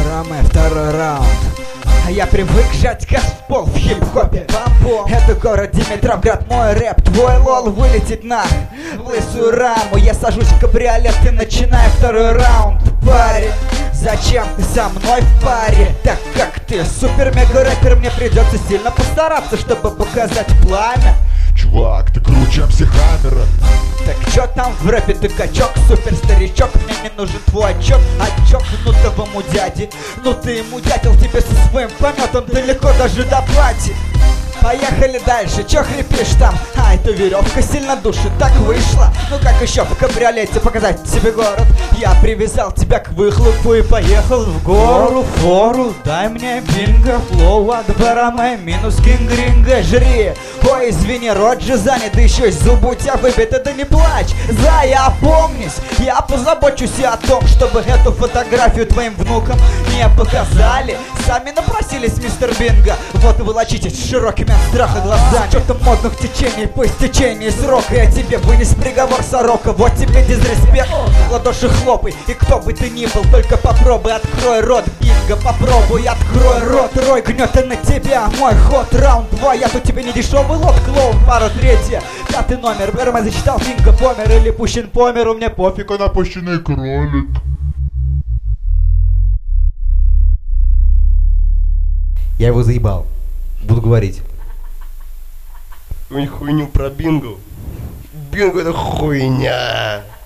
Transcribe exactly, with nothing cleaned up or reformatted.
Бараме, второй раунд. А я привык жать как в пол в хип-хопе. Это город Димитровград, мой рэп. Твой лол вылетит на в лысую раму. Я сажусь в кабриолет и начинаю второй раунд. Парень, зачем ты со мной в паре? Так как ты супер-мега-рэпер, мне придется сильно постараться, чтобы показать пламя. Чувак, ты круче психамера. Так чё там в рэпе, ты качок, супер старичок? Мне не нужен твой отчет, отчет внутовому дяде. Ну ты ему дятел, тебе со своим пометом далеко даже до плати. Поехали дальше, чё хрипишь там? А, эта веревка сильно душит, так вышло. Ну как еще в кабриолете показать тебе город? Я привязал тебя к выхлопу и поехал в гору. Фору, дай мне бинго, флоу от бараме, минус кинг-ринга, жри. Ой, извини, рот же занят, да еще и зубы у тебя выбиты, да не плачь. Зая, опомнись, я позабочусь и о том, чтобы эту фотографию твоим внукам не показали. Сами напросились, мистер Бинго, вот и волочитесь широкими от страха глазами. Что-то модных течений по истечении срока. Я тебе вынес приговор, сорока. Вот тебе дизреспект, ладоши хлопай. И кто бы ты ни был, только попробуй, открой рот. Бинго, попробуй, открой рот. Рой гнет и на тебя, мой ход. Раунд два, я тут тебе не дешевый лот. Клоун, пара третья, пятый номер. Берма зачитал, Бинго помер или пущен по миру. Мне пофиг, он опущенный кролик. Я его заебал. Буду говорить. Хуйню про Бинго. Бинго это хуйня.